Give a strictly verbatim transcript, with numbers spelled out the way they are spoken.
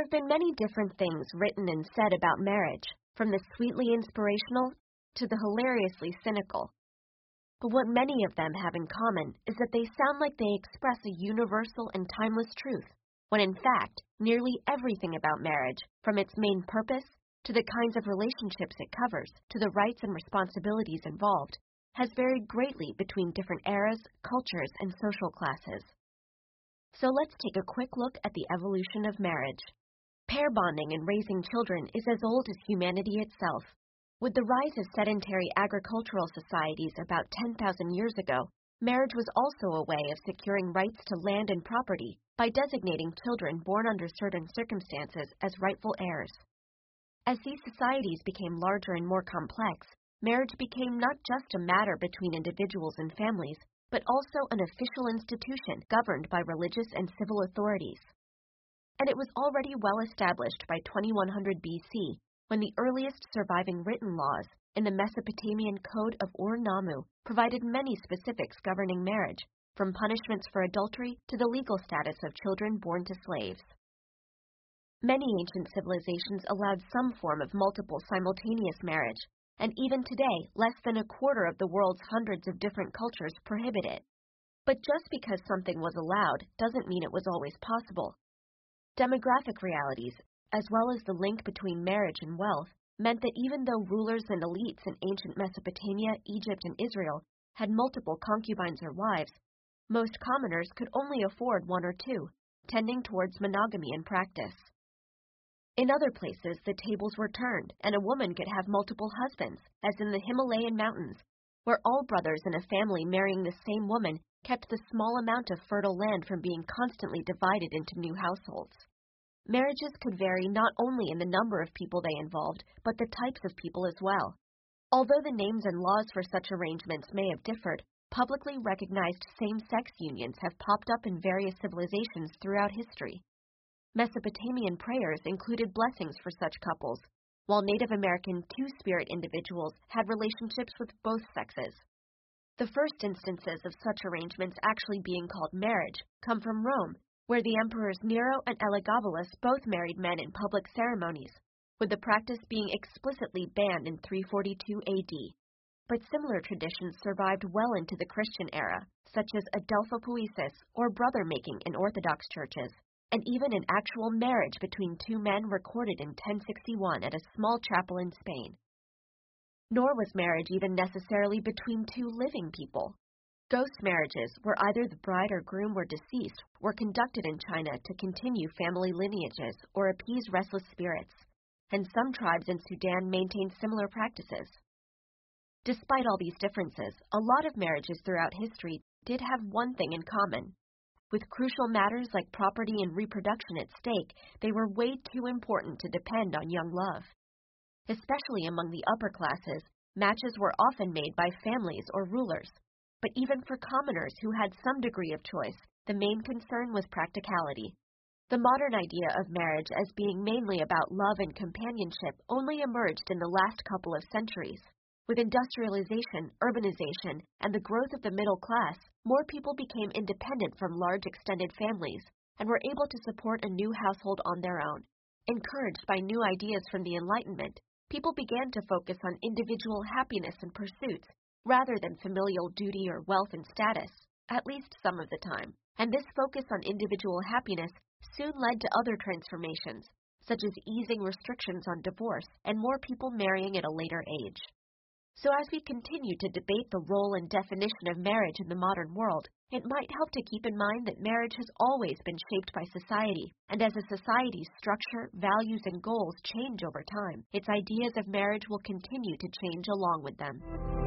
have been many different things written and said about marriage, from the sweetly inspirational to the hilariously cynical. But what many of them have in common is that they sound like they express a universal and timeless truth, when in fact, nearly everything about marriage, from its main purpose to the kinds of relationships it covers, to the rights and responsibilities involved, has varied greatly between different eras, cultures, and social classes. So let's take a quick look at the evolution of marriage. Pair bonding and raising children is as old as humanity itself. With the rise of sedentary agricultural societies about ten thousand years ago, marriage was also a way of securing rights to land and property by designating children born under certain circumstances as rightful heirs. As these societies became larger and more complex, marriage became not just a matter between individuals and families, but also an official institution governed by religious and civil authorities. And it was already well established by twenty-one hundred B C, when the earliest surviving written laws in the Mesopotamian Code of Ur-Nammu provided many specifics governing marriage, from punishments for adultery to the legal status of children born to slaves. Many ancient civilizations allowed some form of multiple simultaneous marriage, and even today, less than a quarter of the world's hundreds of different cultures prohibit it. But just because something was allowed doesn't mean it was always possible. Demographic realities, as well as the link between marriage and wealth, meant that even though rulers and elites in ancient Mesopotamia, Egypt, and Israel had multiple concubines or wives, most commoners could only afford one or two, tending towards monogamy in practice. In other places, the tables were turned, and a woman could have multiple husbands, as in the Himalayan mountains, where all brothers in a family marrying the same woman kept the small amount of fertile land from being constantly divided into new households. Marriages could vary not only in the number of people they involved, but the types of people as well. Although the names and laws for such arrangements may have differed, publicly recognized same-sex unions have popped up in various civilizations throughout history. Mesopotamian prayers included blessings for such couples, while Native American two-spirit individuals had relationships with both sexes. The first instances of such arrangements actually being called marriage come from Rome, where the emperors Nero and Elagabalus both married men in public ceremonies, with the practice being explicitly banned in three forty-two A D. But similar traditions survived well into the Christian era, such as adelphopoesis or brother-making in Orthodox churches, and even an actual marriage between two men recorded in ten sixty-one at a small chapel in Spain. Nor was marriage even necessarily between two living people. Ghost marriages, where either the bride or groom were deceased, were conducted in China to continue family lineages or appease restless spirits, and some tribes in Sudan maintained similar practices. Despite all these differences, a lot of marriages throughout history did have one thing in common. With crucial matters like property and reproduction at stake, they were way too important to depend on young love. Especially among the upper classes, matches were often made by families or rulers. But even for commoners who had some degree of choice, the main concern was practicality. The modern idea of marriage as being mainly about love and companionship only emerged in the last couple of centuries. With industrialization, urbanization, and the growth of the middle class, more people became independent from large extended families and were able to support a new household on their own. Encouraged by new ideas from the Enlightenment, people began to focus on individual happiness and pursuits, rather than familial duty or wealth and status, at least some of the time. And this focus on individual happiness soon led to other transformations, such as easing restrictions on divorce and more people marrying at a later age. So as we continue to debate the role and definition of marriage in the modern world, it might help to keep in mind that marriage has always been shaped by society, and as a society's structure, values, and goals change over time, its ideas of marriage will continue to change along with them.